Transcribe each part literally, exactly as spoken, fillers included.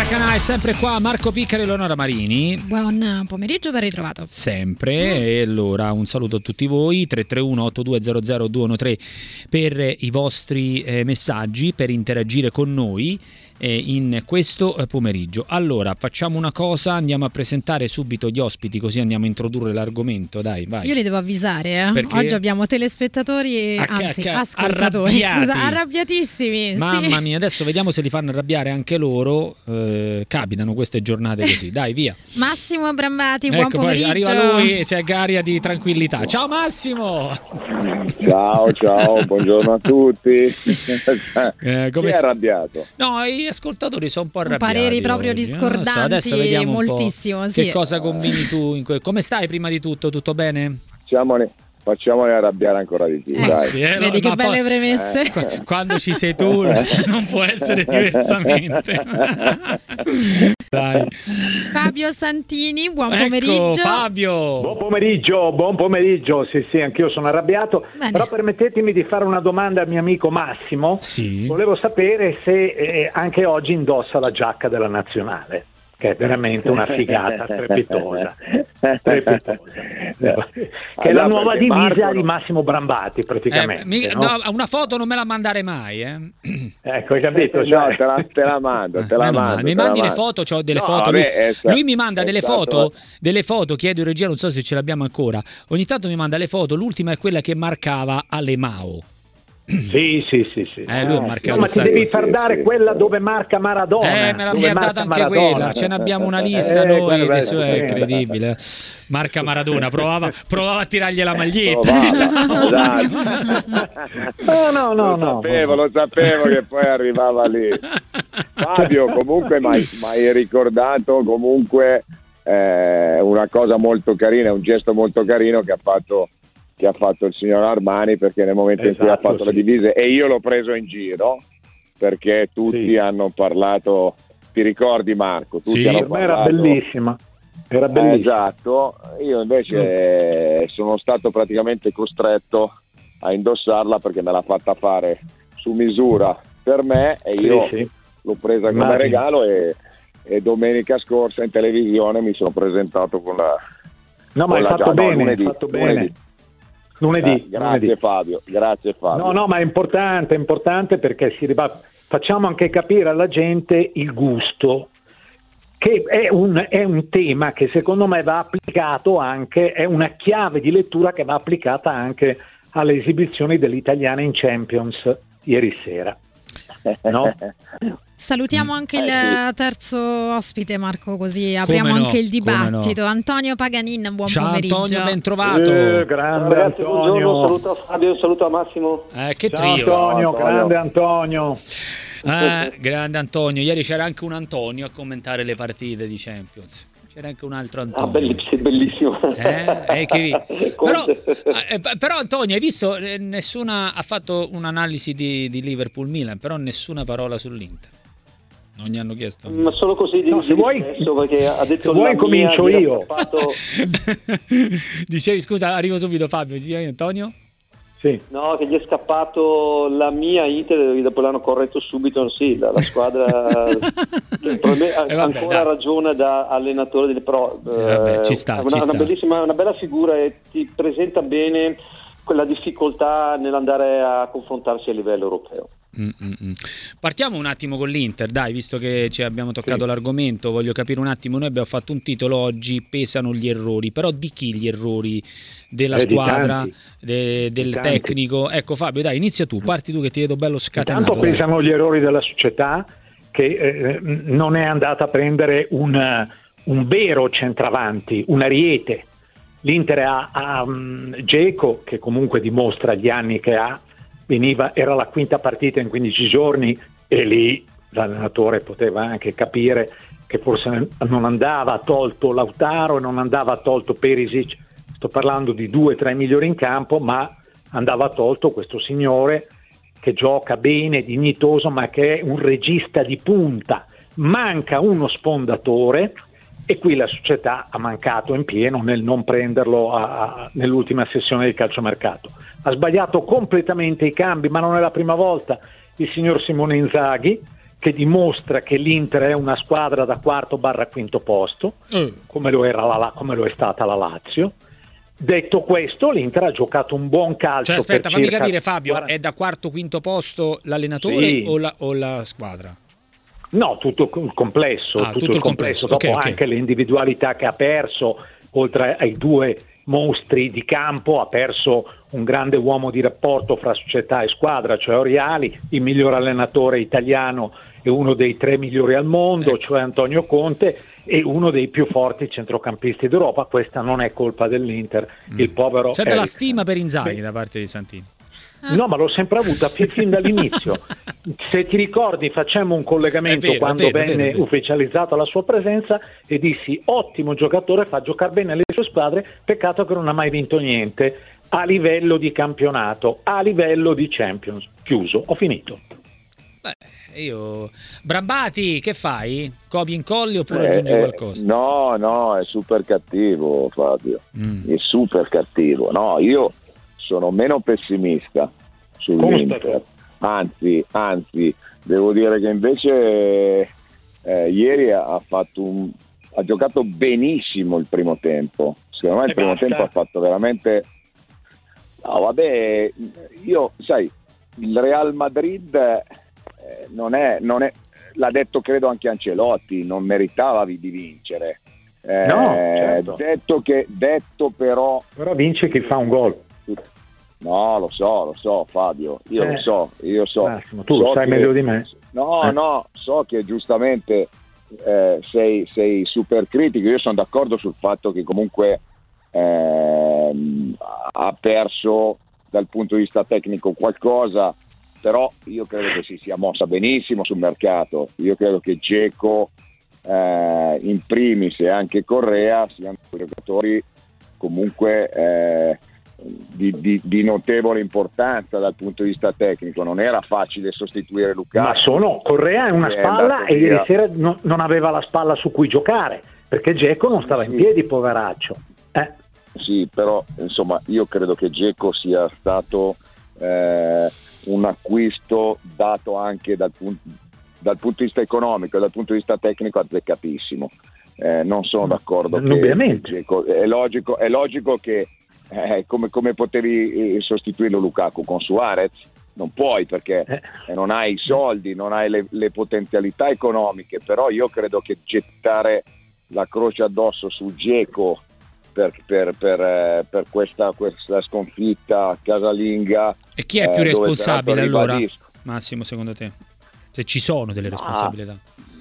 Macana è sempre qua, Marco Piccari e Eleonora Marini. Buon pomeriggio, ben ritrovato. Sempre, mm. E allora un saluto a tutti voi, tre tre uno otto due zero zero due uno tre per i vostri eh, messaggi, per interagire con noi eh, in questo eh, pomeriggio. Allora, facciamo una cosa, andiamo a presentare subito gli ospiti, così andiamo a introdurre l'argomento, dai, vai. Io li devo avvisare, eh? Perché? Oggi abbiamo telespettatori, a, anzi, a, a, ascoltatori, arrabbiati. Scusa, arrabbiatissimi. Mamma sì. mia, adesso vediamo se li fanno arrabbiare anche loro. Eh, capitano queste giornate così, dai, via. Massimo Brambati, buon ecco, pomeriggio. Poi arriva lui, c'è cioè, garia di tranquillità. Ciao Massimo. Ciao, ciao, buongiorno a tutti. Eh, come Chi è arrabbiato? No, gli ascoltatori sono un po' arrabbiati. Pareri proprio oggi. discordanti, so, adesso vediamo moltissimo. Sì. Che cosa combini tu? In que- come stai prima di tutto? Tutto bene? Facciamone, facciamole arrabbiare ancora di più. Eh, dai. Sì, eh, Vedi no, che belle poi, premesse. Eh, quando ci sei tu non può essere diversamente. Dai. Fabio Santini, buon Ecco, pomeriggio. Fabio. Buon pomeriggio, buon pomeriggio. Sì, sì, anch'io sono arrabbiato. Bene. Però permettetemi di fare una domanda al mio amico Massimo. Sì. Volevo sapere se eh, anche oggi indossa la giacca della nazionale, che è veramente una figata strepitosa. strepitosa. Che è la no, nuova perché divisa Marco di no- Massimo Brambati, praticamente. Eh, mi- no? no, una foto non me la mandare mai, eh. Ecco, hai capito? No, Cioè... te la, te la mando, te la Eh, no, mando. mi te la mandi le mando. foto, c'ho delle No, foto. vabbè, lui, è sta- lui mi manda è delle stato- foto, delle foto, chiedo regia, non so se ce l'abbiamo ancora. Ogni tanto mi manda le foto, l'ultima è quella che marcava alle Mao. Sì, sì, sì, sì. Eh, lui ha Ah, marcato No, un ma ti sacco. devi far sì, dare sì, quella sì. dove marca Maradona. Eh, me la dove mi ha marca data anche Maradona. quella, ce ne abbiamo una lista Eh, noi, guarda, adesso guarda, è sì. incredibile. Marca Maradona, provava, provava a tirargli la maglietta. Provava, diciamo. No, no, no, lo no. sapevo, lo sapevo che poi arrivava lì. Fabio, comunque mi hai ricordato comunque eh, una cosa molto carina, un gesto molto carino che ha fatto che ha fatto il signor Armani, perché nel momento in cui ha Esatto, fatto le sì. divise, e io l'ho preso in giro perché tutti Sì. hanno parlato, ti ricordi Marco? Tutti Sì. hanno Per me era parlato- bellissima. Era Eh, bellissima. esatto, io invece eh, sono stato praticamente costretto a indossarla perché me l'ha fatta fare su misura per me e io Sì, sì. l'ho presa come Immagino. regalo e, e domenica scorsa in televisione mi sono presentato con la No, ma con hai la fatto giacca- no, bene, lunedì, hai fatto bene. lunedì. Lunedì. Eh, grazie lunedì. Fabio, grazie Fabio. No, no, ma è importante, è importante perché si riba- facciamo anche capire alla gente il gusto, che è un, è un tema che secondo me va applicato anche, è una chiave di lettura che va applicata anche alle esibizioni dell'Italiana in Champions ieri sera. No? Salutiamo anche Eh, il terzo ospite, Marco, così apriamo no, anche il come no. dibattito. Antonio Paganin, buon Ciao pomeriggio. Antonio, ben trovato. Eh, grande Ragazzi, buongiorno, Antonio. saluto a Fabio, saluto a Massimo. Eh, che Ciao trio. Antonio, Antonio. grande Antonio. Eh, grande Antonio, ieri c'era anche un Antonio a commentare le partite di Champions. C'era anche un altro Antonio. Ah, bellissimo, bellissimo. Eh? Eh, che- però, Conte. eh, però Antonio, hai visto, eh, nessuna ha fatto un'analisi di, di Liverpool-Milan, però nessuna parola sull'Inter. Non gli hanno chiesto. Ma solo così di, No, se di vuoi- riflesso, perché ha detto se vuoi la mia, comincio gli era io. scappato- Dicevi, scusa, arrivo subito Fabio, dicevi Antonio? Sì. no, che gli è scappato la mia Inter, dopo l'hanno corretto subito, sì, la, la squadra che probabilmente ha Eh, vabbè, ancora dai. ragione da allenatore del Pro. Eh, vabbè, ci sta, è una, ci una sta. bellissima, una bella figura e ti presenta bene quella difficoltà nell'andare a confrontarsi a livello europeo. Mm, mm, mm. Partiamo un attimo con l'Inter, dai, visto che ci abbiamo toccato Sì. l'argomento, voglio capire un attimo, noi abbiamo fatto un titolo oggi, pesano gli errori, però di chi gli errori? Della Eh, di squadra, tanti. de- del Di tanti. tecnico? Ecco Fabio, dai, inizia tu, parti tu che ti vedo bello scatenato. Intanto dai. pesano gli errori della società che eh, non è andata a prendere un, un vero centravanti, un ariete. L'Inter ha, ha um, Dzeko, che comunque dimostra gli anni che ha, veniva, era la quinta partita in quindici giorni e lì l'allenatore poteva anche capire che forse non andava tolto Lautaro e non andava tolto Perisic, sto parlando di due tra i migliori in campo, ma andava tolto questo signore che gioca bene, dignitoso, ma che è un regista di punta. Manca uno sfondatore e qui la società ha mancato in pieno nel non prenderlo a, a, nell'ultima sessione di calciomercato. Ha sbagliato completamente i cambi, ma non è la prima volta. Il signor Simone Inzaghi, che dimostra che l'Inter è una squadra da quarto barra quinto posto, mm. come lo era la, come lo è stata la Lazio. Detto questo, l'Inter ha giocato un buon calcio. Cioè, aspetta, per fammi circa capire, Fabio, quaranta è da quarto quinto posto l'allenatore sì. o, la, o la squadra? No, tutto il complesso, Ah, tutto, tutto il il complesso. complesso. Dopo Okay, okay. anche le individualità che ha perso, oltre ai due mostri di campo, ha perso un grande uomo di rapporto fra società e squadra, cioè Oriali, il miglior allenatore italiano e uno dei tre migliori al mondo, ecco. cioè Antonio Conte, e uno dei più forti centrocampisti d'Europa. Questa non è colpa dell'Inter, mm. il povero c'è della Eriksen. stima per Inzaghi Beh, da parte di Santini. no, ma l'ho sempre avuta fin, fin dall'inizio. Se ti ricordi, facemmo un collegamento È vero, quando è vero, è venne vero, è vero. ufficializzata la sua presenza e dissi: ottimo giocatore, fa giocare bene le sue squadre, peccato che non ha mai vinto niente a livello di campionato, a livello di Champions. Chiuso, ho finito. Beh, io Brambati, che fai? Copi incolli oppure Eh, aggiungi eh, qualcosa? No, no, è super cattivo Fabio, Mm. è super cattivo. No, io sono meno pessimista sull'Inter, anzi, anzi, devo dire che invece eh, ieri ha fatto un, ha giocato benissimo il primo tempo. Secondo me il E primo basta. tempo ha fatto veramente. No, vabbè, io sai, il Real Madrid eh, non è, non è, l'ha detto credo anche Ancelotti, non meritava di vincere. Eh, No, certo. detto che detto però Però vince chi fa un gol. no, lo so, lo so Fabio, io Eh, lo so, io so. Massimo, tu so lo sai che- meglio di me. No, Eh. no, so che giustamente eh, sei, sei super critico, io sono d'accordo sul fatto che comunque ehm, ha perso dal punto di vista tecnico qualcosa, però io credo che si sia mossa benissimo sul mercato. Io credo che Dzeko eh, in primis e anche Correa siano giocatori comunque eh, di, di, di notevole importanza dal punto di vista tecnico. Non era facile sostituire Lukaku. Ma sono Correa è una È spalla andato e ieri via. sera no- non aveva la spalla su cui giocare, perché Dzeko non stava in Sì. piedi, poveraccio. Eh. Sì, però insomma io credo che Dzeko sia stato eh, un acquisto dato anche dal, pun- dal punto di vista economico e dal punto di vista tecnico azzeccatissimo. Eh, non sono d'accordo che Indubbiamente. Dzeko, è logico, è logico che eh, come, come potevi eh, sostituirlo Lukaku con Suarez? Non puoi perché Eh. eh, non hai i soldi, non hai le, le potenzialità economiche, però io credo che gettare la croce addosso su Dzeko per, per, per, eh, per questa, questa sconfitta casalinga. E chi è più eh, dove responsabile peraltro allora, ribadisco- Massimo, secondo te? Se ci sono delle responsabilità.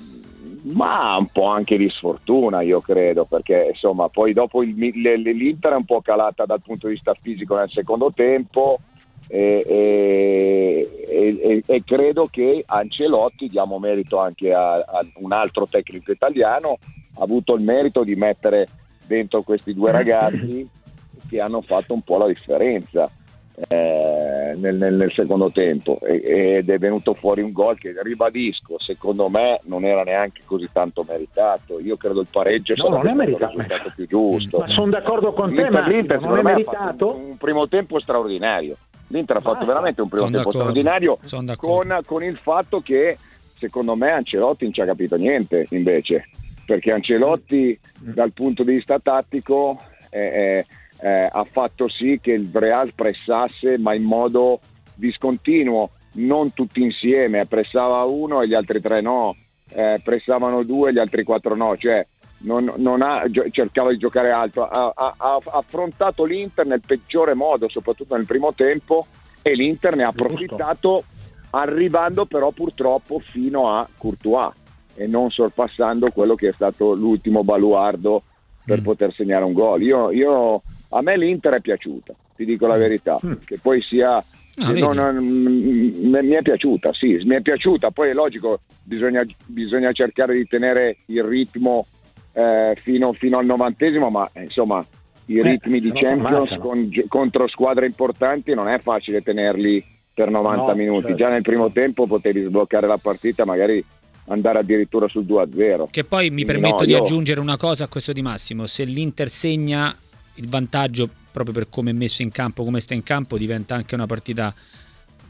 Ma un po' anche di sfortuna, io credo, perché insomma poi dopo il, le- l'Inter è un po' calata dal punto di vista fisico nel secondo tempo e, e- e- e credo che Ancelotti, diamo merito anche a, a un altro tecnico italiano, ha avuto il merito di mettere dentro questi due ragazzi che hanno fatto un po' la differenza eh, nel, nel- nel secondo tempo e- ed è venuto fuori un gol che, ribadisco, secondo me non era neanche così tanto meritato. Io credo il pareggio No, sarebbe non è stato il meritato. risultato più giusto. Ma sono d'accordo con te, L'Inter, ma l'Inter non è secondo me ha fatto meritato. un, un primo tempo straordinario. L'Inter ha fatto Basta. veramente un primo Sono tempo d'accordo, straordinario sono d'accordo. con, con il fatto che secondo me Ancelotti non ci ha capito niente invece, perché Ancelotti dal punto di vista tattico eh, eh, eh, ha fatto sì che il Real pressasse ma in modo discontinuo, non tutti insieme, pressava uno e gli altri tre no, eh, pressavano due e gli altri quattro no, cioè non, non ha, gio- cercava di giocare alto, ha, ha, ha affrontato l'Inter nel peggiore modo, soprattutto nel primo tempo, e l'Inter ne ha Giusto. approfittato, arrivando però purtroppo fino a Courtois e non sorpassando quello che è stato l'ultimo baluardo per Mm. poter segnare un gol. Io, io a me l'Inter è piaciuta, ti dico la verità, Mm. che poi sia Ah, che vedi? non- m- mi è piaciuta, sì, mi è piaciuta. Poi è logico, bisogna, bisogna cercare di tenere il ritmo eh, fino, fino al novantesimo, ma eh, insomma i Eh, ritmi di se no Champions ammazzano. con- contro squadre importanti non è facile tenerli per novanta No, minuti. certo. Già nel primo tempo potevi sbloccare la partita, magari andare addirittura sul due a zero. Che poi mi Quindi permetto no, di io- aggiungere una cosa a questo di Massimo: se l'Inter segna, il vantaggio proprio per come è messo in campo, come sta in campo, diventa anche una partita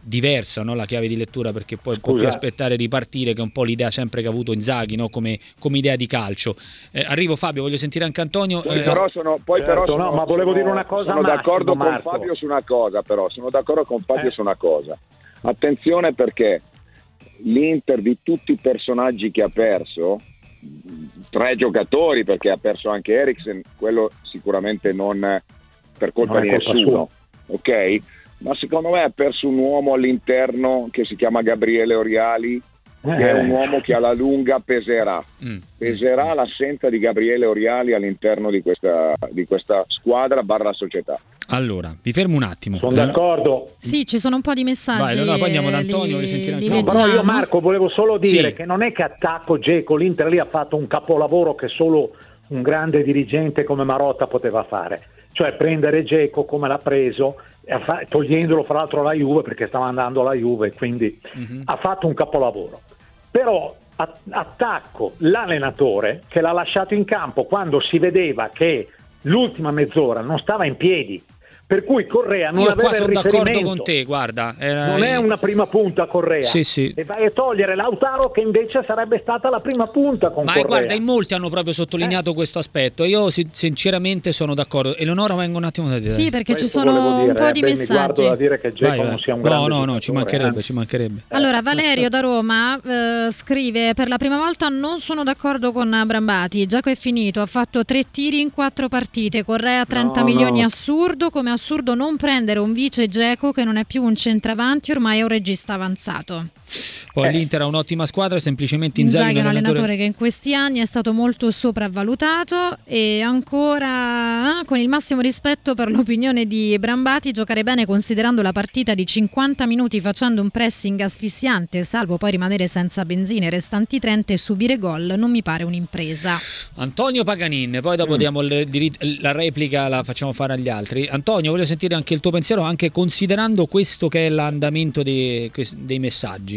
diversa, no? La chiave di lettura, perché poi può più aspettare di partire, che è un po' l'idea sempre che ha avuto Inzaghi, no? come, come idea di calcio. Eh, arrivo Fabio, voglio sentire anche Antonio. Poi eh, però sono, poi certo, però sono, no, ma volevo sono, dire una cosa. Sono Massimo, d'accordo Marco. con Fabio su una cosa, però sono d'accordo con Fabio eh. su una cosa. Attenzione, perché l'Inter, di tutti i personaggi che ha perso, tre giocatori, perché ha perso anche Eriksen, quello sicuramente non per colpa non di colpa nessuno, sua. Ok? Ma secondo me ha perso un uomo all'interno che si chiama Gabriele Oriali, che eh. è un uomo che alla lunga peserà mm. peserà l'assenza di Gabriele Oriali all'interno di questa, di questa squadra barra società. Allora, vi fermo un attimo. Sono d'accordo. Sì, ci sono un po' di messaggi. Vai, allora poi andiamo da Antonio, li, sentire li anche No, però io Marco volevo solo dire sì. che non è che attacco Dzeko, l'Inter lì ha fatto un capolavoro che solo un grande dirigente come Marotta poteva fare, cioè prendere Dzeko come l'ha preso, togliendolo fra l'altro alla Juve, perché stava andando alla Juve, quindi mm-hmm. ha fatto un capolavoro. Però attacco l'allenatore che l'ha lasciato in campo quando si vedeva che l'ultima mezz'ora non stava in piedi, per cui Correa non Io aveva qua sono il riferimento. d'accordo con te, guarda, era... non è una prima punta Correa, sì, sì. e vai a togliere Lautaro, che invece sarebbe stata la prima punta con ma Correa. guarda, in molti hanno proprio sottolineato eh. questo aspetto. Io sinceramente sono d'accordo. Eleonora, vengo un attimo da dire. Sì, perché questo ci sono dire, un po' eh, di beh, messaggi. Mi guardo da dire che Dzeko non sia un no, grande no, no, ci mancherebbe, eh. ci mancherebbe. Allora, Valerio da Roma eh, scrive: per la prima volta non sono d'accordo con Brambati. Dzeko è finito, ha fatto tre tiri in quattro partite. Correa trenta no, milioni, no. assurdo, come assurdo non prendere un vice Dzeko che non è più un centravanti, ormai è un regista avanzato. Poi eh. l'Inter ha un'ottima squadra, semplicemente Inzaghi, Inzaghi è un allenatore... allenatore che in questi anni è stato molto sopravvalutato. E ancora, con il massimo rispetto per l'opinione di Brambati, giocare bene considerando la partita di cinquanta minuti facendo un pressing asfissiante, salvo poi rimanere senza benzina i restanti trenta e subire gol, non mi pare un'impresa. Antonio Paganin, poi dopo mm. diamo il diritto, la replica la facciamo fare agli altri. Antonio, voglio sentire anche il tuo pensiero, anche considerando questo che è l'andamento dei, dei messaggi.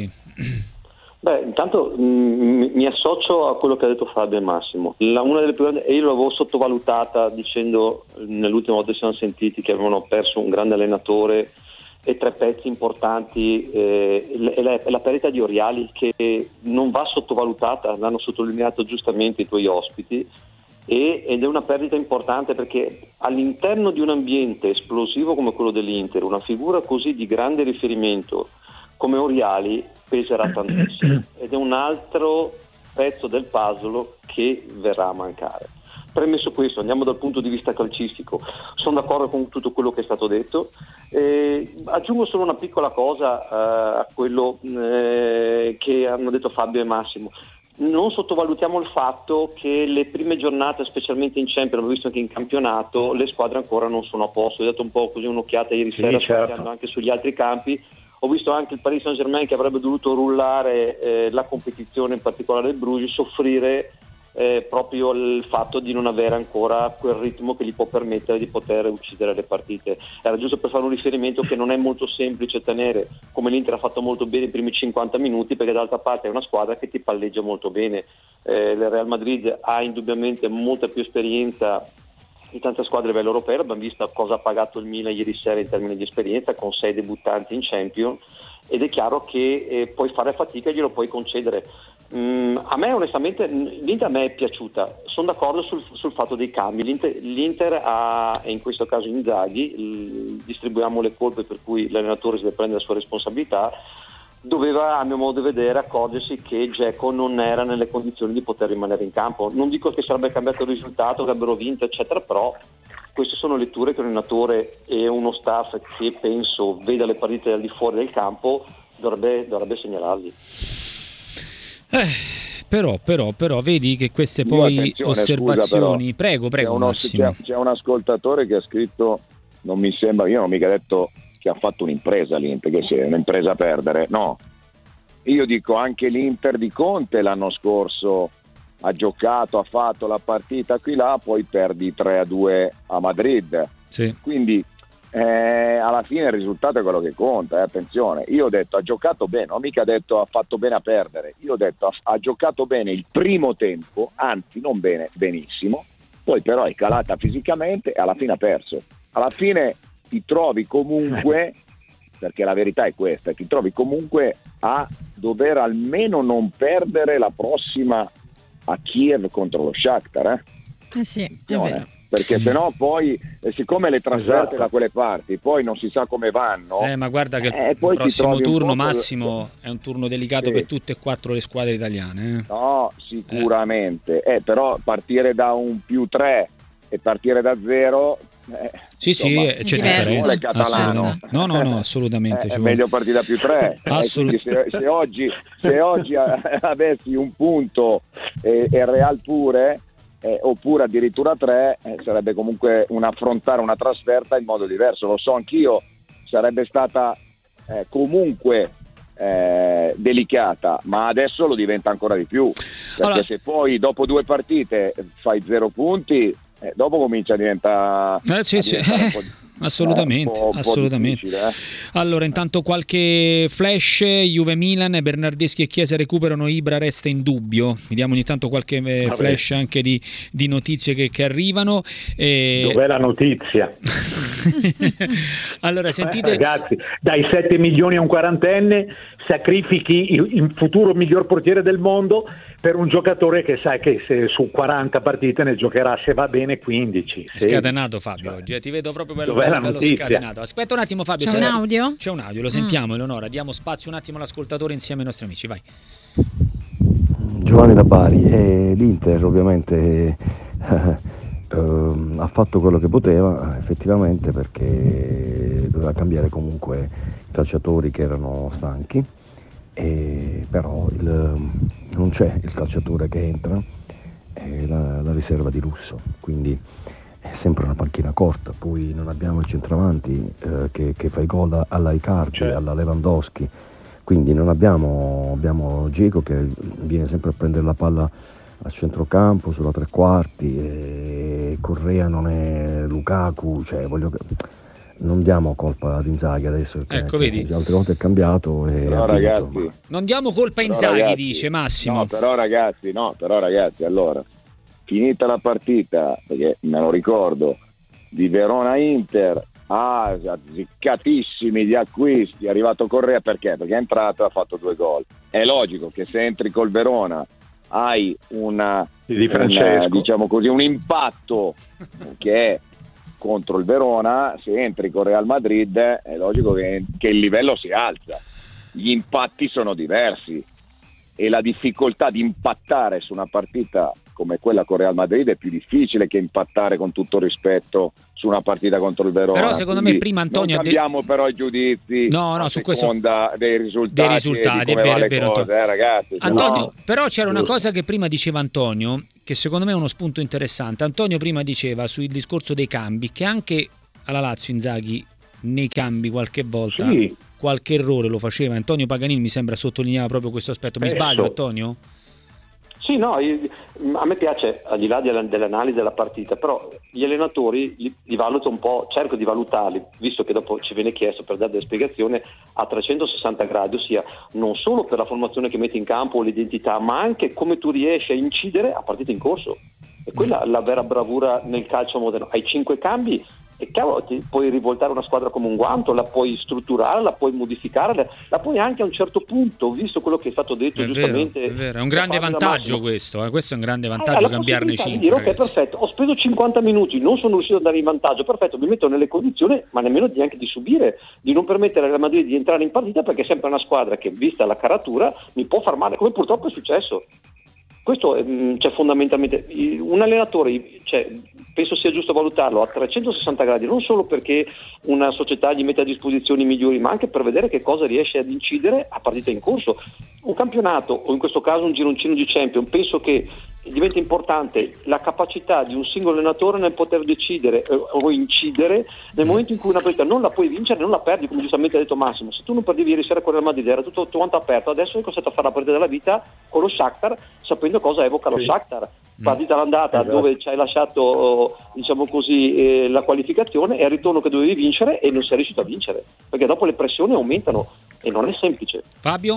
Beh, intanto mh, mi associo a quello che ha detto Fabio e Massimo. La, una delle più grandi, e io l'avevo sottovalutata dicendo nell'ultima volta che siamo sentiti che avevano perso un grande allenatore e tre pezzi importanti, eh, e la, la perdita di Oriali, che non va sottovalutata, l'hanno sottolineato giustamente i tuoi ospiti, e, ed è una perdita importante perché all'interno di un ambiente esplosivo come quello dell'Inter, una figura così di grande riferimento come Oriali peserà tantissimo, ed è un altro pezzo del puzzle che verrà a mancare. Premesso questo, andiamo dal punto di vista calcistico. Sono d'accordo con tutto quello che è stato detto. Eh, aggiungo solo una piccola cosa eh, a quello eh, che hanno detto Fabio e Massimo. Non sottovalutiamo il fatto che le prime giornate, specialmente in Champions, abbiamo visto anche in campionato, le squadre ancora non sono a posto. Ho dato un po' così un'occhiata ieri sì, sera, certo. anche sugli altri campi. Ho visto anche il Paris Saint-Germain, che avrebbe dovuto rullare eh, la competizione, in particolare il Bruges, soffrire eh, proprio il fatto di non avere ancora quel ritmo che gli può permettere di poter uccidere le partite. Era giusto per fare un riferimento che non è molto semplice tenere, come l'Inter ha fatto molto bene i primi cinquanta minuti, perché d'altra parte è una squadra che ti palleggia molto bene. Eh, il Real Madrid ha indubbiamente molta più esperienza di tante squadre a livello europeo. Abbiamo visto cosa ha pagato il Milan ieri sera in termini di esperienza, con sei debuttanti in Champions, ed è chiaro che eh, puoi fare fatica e glielo puoi concedere. Mm, a me onestamente l'Inter a me è piaciuta, sono d'accordo sul, sul fatto dei cambi. L'Inter, L'Inter ha, e in questo caso Inzaghi, il, distribuiamo le colpe, per cui l'allenatore si deve prendere la sua responsabilità, doveva, a mio modo di vedere, accorgersi che Dzeko non era nelle condizioni di poter rimanere in campo. Non dico che sarebbe cambiato il risultato, che avrebbero vinto eccetera, però queste sono letture che un allenatore e uno staff che penso veda le partite al di fuori del campo dovrebbe, dovrebbe segnalargli. Eh, però, però, però, vedi che queste poi osservazioni. Scusa, prego, prego. C'è, uno, c'è, c'è un ascoltatore che ha scritto: non mi sembra, io non ho mica detto che ha fatto un'impresa l'Inter, che se è un'impresa a perdere, no. Io dico anche l'Inter di Conte l'anno scorso ha giocato, ha fatto la partita qui là, poi perdi tre a due a Madrid. Sì. Quindi eh, alla fine il risultato è quello che conta, eh, attenzione. Io ho detto ha giocato bene, non ho mica detto ha fatto bene a perdere, io ho detto ha, ha giocato bene il primo tempo, anzi non bene, benissimo, poi però è calata fisicamente e alla fine ha perso. Alla fine ti trovi comunque perché la verità è questa, ti trovi comunque a dover almeno non perdere la prossima a Kiev contro lo Shakhtar, eh? Eh sì, è no, vero. eh? Perché sennò poi, eh, siccome le trasferte Esatto. da quelle parti poi non si sa come vanno, Eh, ma guarda che eh, il poi ti prossimo trovi un turno, po'- Massimo, è un turno delicato Sì. per tutte e quattro le squadre italiane. Eh. no, sicuramente, eh, però partire da un più tre e partire da zero, eh, Sì, sì, insomma, eh, c'è diverso. differenza. Vuole Catalano. Assolutamente. No, no, no, assolutamente. Eh, ci è vuole. meglio partire da più tre. Eh, Assolut- quindi se, se oggi, se oggi eh, avessi un punto e il Real pure, eh, oppure addirittura tre, eh, sarebbe comunque un affrontare una trasferta in modo diverso. Lo so anch'io, sarebbe stata eh, comunque eh, delicata, ma adesso lo diventa ancora di più, perché Allora- se poi dopo due partite fai zero punti, eh, dopo comincia a diventare, Eh, sì, a sì. diventare un po' di- Assolutamente, eh, un po'- un po' assolutamente. difficile, eh. Allora, intanto qualche flash, Juve-Milan, Bernardeschi e Chiesa recuperano, Ibra resta in dubbio. Vediamo ogni tanto qualche eh, Vabbè. flash anche di, di notizie che, che arrivano. Eh, Dov'è la notizia? allora, Eh, sentite... ragazzi, dai sette milioni a un quarantenne sacrifichi il, il futuro miglior portiere del mondo per un giocatore che sai che se su quaranta partite ne giocherà, se va bene, quindici. È Sì. scatenato Fabio oggi, eh, ti vedo proprio bello, Dov'è la bello notizia? scatenato. Aspetta un attimo Fabio. C'è se- un audio? C'è un audio, lo sentiamo Eleonora, diamo spazio un attimo all'ascoltatore insieme ai nostri amici, vai. Giovanni da Bari, e l'Inter ovviamente eh, ehm, ha fatto quello che poteva effettivamente, perché doveva cambiare comunque i calciatori che erano stanchi, e però il- non c'è il calciatore che entra, è la, la riserva di lusso, quindi è sempre una panchina corta. Poi non abbiamo il centravanti eh, che, che fa i gol alla Icardi, Certo. alla Lewandowski, quindi non abbiamo, abbiamo Dzeko che viene sempre a prendere la palla a centrocampo, sulla tre quarti, e Correa non è Lukaku, cioè voglio che non diamo colpa ad Inzaghi adesso, perché Ecco, vedi. le altre volte è cambiato e Però ha vinto, ragazzi, ma- Non diamo colpa a Però, Inzaghi, ragazzi, dice Massimo. No, però ragazzi, no, però ragazzi, allora, finita la partita, perché me lo ricordo, di Verona-Inter, ah, azziccatissimi gli acquisti, è arrivato Correa, perché? Perché è entrato e ha fatto due gol. È logico che se entri col Verona hai una, Di una, Francesco. diciamo così, un impatto che è contro il Verona, se entri con Real Madrid è logico che, che il livello si alza, gli impatti sono diversi e la difficoltà di impattare su una partita come quella con Real Madrid è più difficile che impattare, con tutto rispetto, su una partita contro il Verona. Però secondo Quindi me prima Antonio non ha de- cambiamo però i giudizi No, no, a su questo- seconda dei risultati, dei risultati, e di è come vero, va è le vero, cose, Antonio. eh, ragazzi. se Antonio, no- però c'era una Giusto. cosa che prima diceva Antonio, che secondo me è uno spunto interessante. Antonio prima diceva sul discorso dei cambi, che anche alla Lazio Inzaghi nei cambi qualche volta Sì. qualche errore lo faceva. Antonio Paganini mi sembra sottolineava proprio questo aspetto. Mi Spesso. sbaglio, Antonio? Sì, no, io- a me piace, al di là della- dell'analisi della partita, però gli allenatori li, li valuto un po', cerco di valutarli, visto che dopo ci viene chiesto per dare delle spiegazioni a trecentosessanta gradi, ossia non solo per la formazione che metti in campo o l'identità, ma anche come tu riesci a incidere a partita in corso. E quella è la vera bravura nel calcio moderno. Hai cinque cambi e cavolo, ti puoi rivoltare una squadra come un guanto, la puoi strutturare, la puoi modificare, la, la puoi anche a un certo punto, visto quello che è stato detto È vero, giustamente. è vero, è un da grande parte da vantaggio Massimo. questo, eh. Questo è un grande Hai vantaggio, la cambiarne possibilità di cinque. dire, ok, ragazzi. perfetto, ho speso cinquanta minuti, non sono riuscito ad andare in vantaggio, perfetto, mi metto nelle condizioni, ma nemmeno neanche di subire, di non permettere alla Madrid di entrare in partita, perché è sempre una squadra che, vista la caratura, mi può far male, come purtroppo è successo. Questo è, mh, cioè, fondamentalmente un allenatore, cioè, penso sia giusto valutarlo a trecentosessanta gradi, non solo perché una società gli mette a disposizione i migliori, ma anche per vedere che cosa riesce ad incidere a partita in corso. Un campionato, o in questo caso un gironcino di Champions, penso che diventa importante la capacità di un singolo allenatore nel poter decidere eh, o incidere nel momento in cui una partita non la puoi vincere, non la perdi, come giustamente ha detto Massimo. Se tu non perdevi ieri sera con il Madrid, era tutto quanto aperto, adesso è costretto a fare la partita della vita con lo Shakhtar, sapendo cosa evoca lo Sì. Shakhtar. Partita all'andata Esatto. dove ci hai lasciato, diciamo così, eh, la qualificazione, e al ritorno che dovevi vincere e non sei riuscito a vincere, perché dopo le pressioni aumentano e non è semplice. Fabio?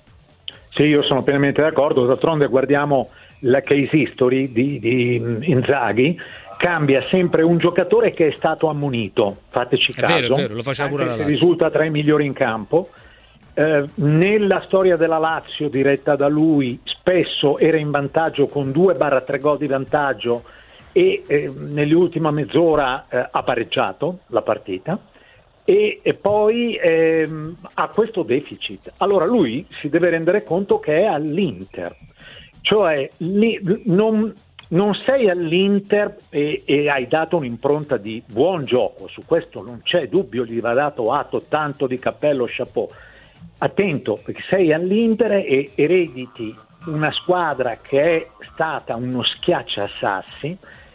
Sì, io sono pienamente d'accordo. D'altronde guardiamo la case history di, di Inzaghi cambia sempre un giocatore che è stato ammonito, fateci È caso, vero, è vero, lo faceva pure la anche se Lazio. risulta tra i migliori in campo. Eh, nella storia della Lazio diretta da lui spesso era in vantaggio con due tre gol di vantaggio e eh, nell'ultima mezz'ora eh, ha pareggiato la partita e, e poi ehm, ha questo deficit. Allora lui si deve rendere conto che è all'Inter, cioè lì, non, non sei all'Inter e, e hai dato un'impronta di buon gioco, su questo non c'è dubbio, gli va dato atto, tanto di cappello, chapeau. Attento, perché sei all'Inter e erediti una squadra che è stata uno schiacciasassi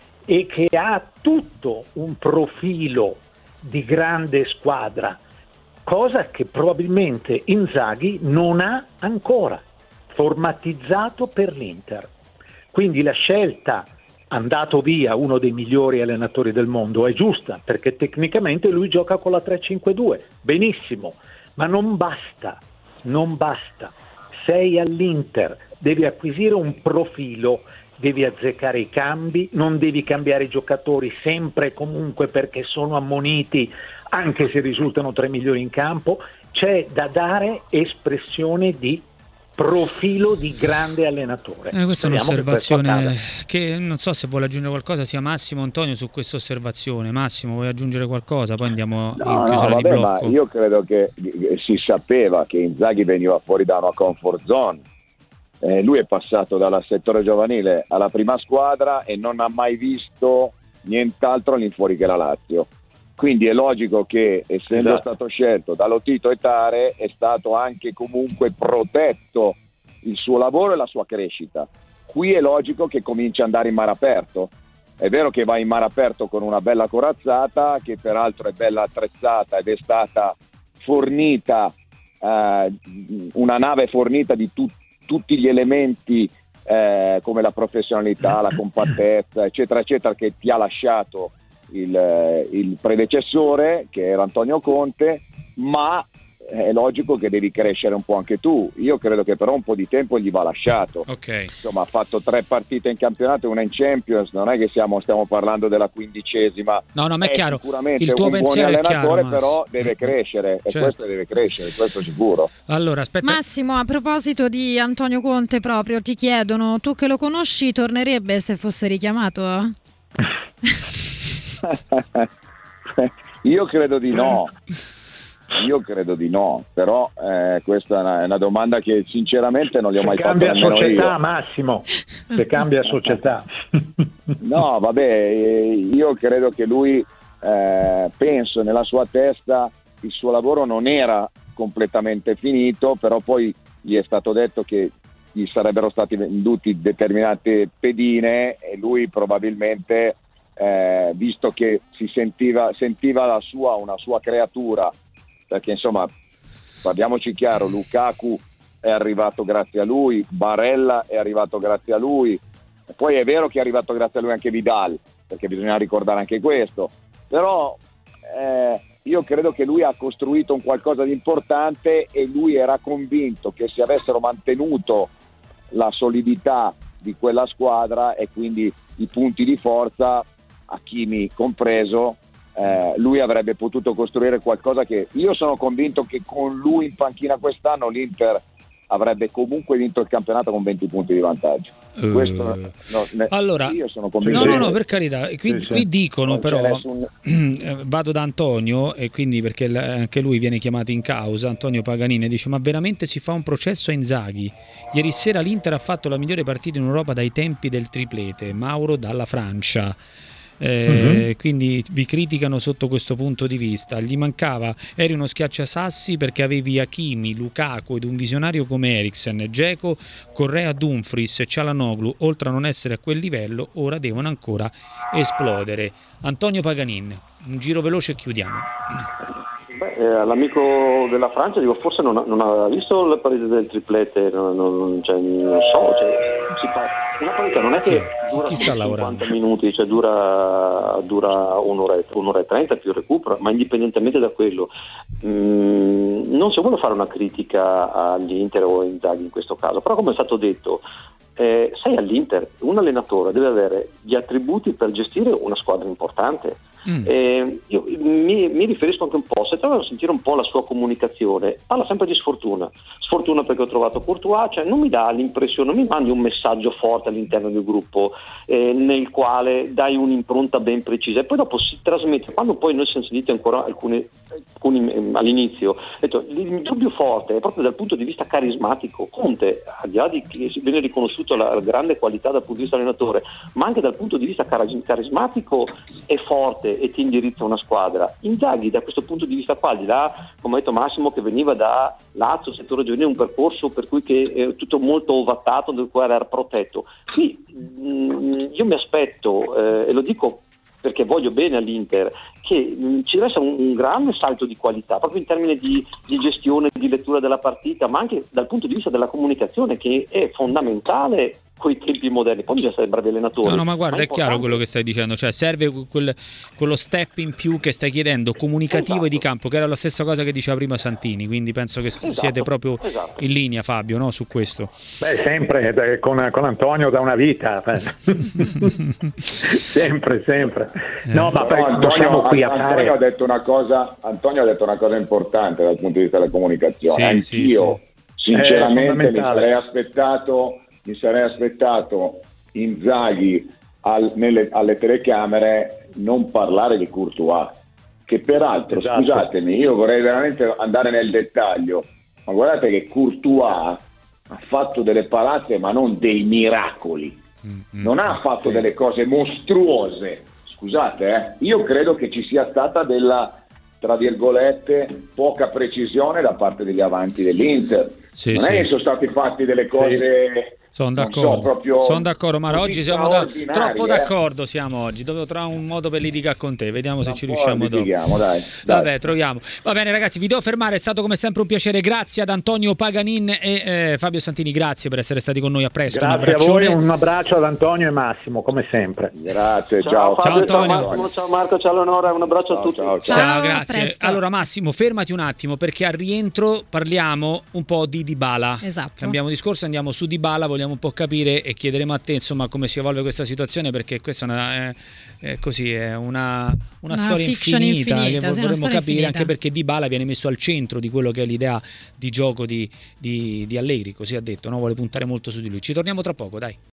e che ha tutto un profilo di grande squadra, cosa che probabilmente Inzaghi non ha ancora formatizzato per l'Inter. Quindi la scelta, andato via uno dei migliori allenatori del mondo, è giusta, perché tecnicamente lui gioca con la tre cinque due, benissimo, ma non basta, non basta. Sei all'Inter, devi acquisire un profilo, devi azzeccare i cambi, non devi cambiare i giocatori sempre e comunque perché sono ammoniti, anche se risultano tra i migliori in campo. C'è da dare espressione di profilo di grande allenatore. Eh, questa è Speriamo un'osservazione che, che, che non so se vuole aggiungere qualcosa sia Massimo o Antonio su questa osservazione. Massimo, vuoi aggiungere qualcosa? Poi andiamo No, in chiusura no, di vabbè, blocco. ma io credo che si sapeva che Inzaghi veniva fuori da una comfort zone. Eh, lui è passato dal settore giovanile alla prima squadra e non ha mai visto nient'altro all'infuori che la Lazio. Quindi è logico che, essendo esatto. stato scelto da Lotito e Tare, è stato anche comunque protetto il suo lavoro e la sua crescita. Qui è logico che comincia ad andare in mare aperto. È vero che va in mare aperto con una bella corazzata, che peraltro è bella attrezzata ed è stata fornita, eh, una nave fornita di tu- tutti gli elementi eh, come la professionalità, la compattezza, eccetera, eccetera, che ti ha lasciato il, il predecessore, che era Antonio Conte, ma è logico che devi crescere un po' anche tu. Io credo che però un po' di tempo gli va lasciato. Ok. Insomma, ha fatto tre partite in campionato e una in Champions, non è che siamo, stiamo parlando della quindicesima. No, no, ma è, è chiaro. sicuramente Il tuo un buon pensiero è allenatore, chiaro, però Massimo. deve crescere, e Certo. questo deve crescere, questo sicuro. Allora, aspetta. Massimo, a proposito di Antonio Conte proprio, ti chiedono, tu che lo conosci, tornerebbe se fosse richiamato? Io credo di no. Io credo di no, però eh, questa è una, è una domanda che sinceramente non gli ho Se mai fatto cambia nemmeno società, io. Massimo, se cambia società. No, vabbè, eh, io credo che lui, eh, penso nella sua testa, il suo lavoro non era completamente finito, però poi gli è stato detto che gli sarebbero stati venduti determinate pedine e lui probabilmente, eh, visto che si sentiva, sentiva la sua, una sua creatura, perché insomma, parliamoci chiaro, Lukaku è arrivato grazie a lui, Barella è arrivato grazie a lui, poi è vero che è arrivato grazie a lui anche Vidal, perché bisogna ricordare anche questo, però eh, io credo che lui ha costruito un qualcosa di importante e lui era convinto che se avessero mantenuto la solidità di quella squadra e quindi i punti di forza, Hakimi compreso, eh, lui avrebbe potuto costruire qualcosa che io sono convinto che con lui in panchina quest'anno l'Inter avrebbe comunque vinto il campionato con venti punti di vantaggio. Uh, Questo, no, ne, allora, io sono convinto. no, no, no, per carità. Qui, Sì, sì. qui dicono Non però, c'è nessun- eh, vado da Antonio e quindi perché l- anche lui viene chiamato in causa, Antonio Paganini dice: ma veramente si fa un processo a Inzaghi? Ieri sera l'Inter ha fatto la migliore partita in Europa dai tempi del triplete, Mauro dalla Francia. Eh, Mm-hmm. Quindi vi criticano sotto questo punto di vista. Gli mancava, eri uno schiacciasassi perché avevi Hakimi, Lukaku ed un visionario come Eriksen, Dzeko, Correa, Dumfries, Çalhanoğlu, oltre a non essere a quel livello, ora devono ancora esplodere. Antonio Paganin, un giro veloce e chiudiamo. Beh, eh, all'amico della Francia dico, forse non, ha, non aveva visto la partita del triplete, non, non, cioè, non so, cioè, si fa, una partita non è che Sì, dura chi sta cinquanta lavorando? minuti, cioè dura, dura un'ora, un'ora e trenta più recupero, ma indipendentemente da quello, mh, non si vuole fare una critica agli Inter o a Inzaghi in questo caso, però come è stato detto, eh, sei all'Inter, un allenatore deve avere gli attributi per gestire una squadra importante. Mm. Eh, io mi, mi riferisco anche un po', se trovo a sentire un po' la sua comunicazione, parla sempre di sfortuna, sfortuna perché ho trovato Courtois, cioè non mi dà l'impressione, non mi mandi un messaggio forte all'interno del gruppo eh, nel quale dai un'impronta ben precisa e poi dopo si trasmette, quando poi noi siamo sentiti ancora alcuni, alcuni eh, all'inizio, ho detto, il dubbio forte è proprio dal punto di vista carismatico. Conte, al di là di che viene riconosciuto la grande qualità dal punto di vista allenatore, ma anche dal punto di vista carismatico è forte e ti indirizza una squadra. Inzaghi da questo punto di vista qua, al di là, come ha detto Massimo, che veniva da Lazio, settore giovanile, un percorso per cui che è tutto molto ovattato, del quale era protetto. Qui mh, io mi aspetto, eh, e lo dico perché voglio bene all'Inter, che mh, ci deve essere un, un grande salto di qualità, proprio in termini di, di gestione, di lettura della partita, ma anche dal punto di vista della comunicazione, che è fondamentale coi tempi moderni. Poi bisogna essere bravi allenatori. No, no, ma guarda, ma è chiaro quello che stai dicendo, cioè serve quel, quello step in più che stai chiedendo, comunicativo esatto. e di campo, che era la stessa cosa che diceva prima Santini, quindi penso che esatto, siete proprio esatto. in linea, Fabio, no, su questo. Beh, sempre con, con Antonio da una vita, sempre, sempre. No, ma no, Antonio, siamo qui a Antonio fare... ha detto una cosa, Antonio ha detto una cosa importante dal punto di vista della comunicazione. Sì, Anch'io, sì, sì. sinceramente, mi sarei aspettato. Mi sarei aspettato Inzaghi al, nelle, alle telecamere non parlare di Courtois, che peraltro, esatto. scusatemi, io vorrei veramente andare nel dettaglio, ma guardate che Courtois ha fatto delle palazze ma non dei miracoli, mm-hmm. non ha fatto sì. delle cose mostruose, scusate, eh. io credo che ci sia stata della, tra virgolette, poca precisione da parte degli avanti dell'Inter. Sì, non sì. è che sono stati fatti delle cose... Sono d'accordo, sono d'accordo, ma oggi siamo da, troppo eh. d'accordo siamo oggi, devo trovare un modo per litigare con te, vediamo se ci riusciamo dopo. Dai, Vabbè, dai. troviamo. Va bene ragazzi, vi devo fermare, è stato come sempre un piacere, grazie ad Antonio Paganin e eh, Fabio Santini, grazie per essere stati con noi, a presto. Grazie a voi, un abbraccio ad Antonio e Massimo, come sempre. Grazie, ciao. Ciao, ciao Antonio. Ciao Marco, ciao Marco, ciao Leonora, un abbraccio ciao, a tutti. Ciao, ciao. ciao grazie. Presto. Allora Massimo, fermati un attimo perché al rientro parliamo un po' di Dybala. Esatto. Cambiamo discorso, andiamo su Dybala, vogliamo un po' capire e chiederemo a te insomma come si evolve questa situazione, perché questa è una, è, è così, è una, una, una storia infinita, infinita che sì, vorremmo capire infinita. Anche perché Dybala viene messo al centro di quello che è l'idea di gioco di, di, di Allegri, così ha detto, no? Vuole puntare molto su di lui. Ci torniamo tra poco, dai.